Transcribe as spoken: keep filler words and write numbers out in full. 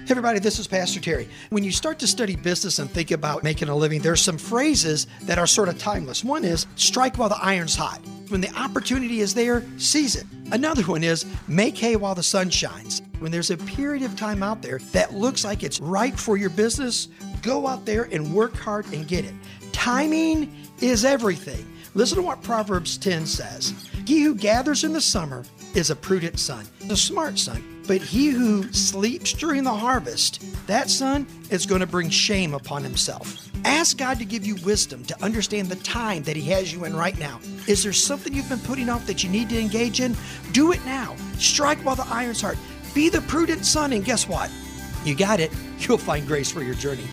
Hey everybody, this is Pastor Terry. When you start to study business and think about making a living, there's some phrases that are sort of timeless. One is, strike while the iron's hot. When the opportunity is there, seize it. Another one is, make hay while the sun shines. When there's a period of time out there that looks like it's right for your business, go out there and work hard and get it. Timing is everything. Listen to what Proverbs ten says. He who gathers in the summer is a prudent son, a smart son. But he who sleeps during the harvest, that son is going to bring shame upon himself. Ask God to give you wisdom to understand the time that he has you in right now. Is there something you've been putting off that you need to engage in? Do it now. Strike while the iron's hot. Be the prudent son, and guess what? You got it. You'll find grace for your journey.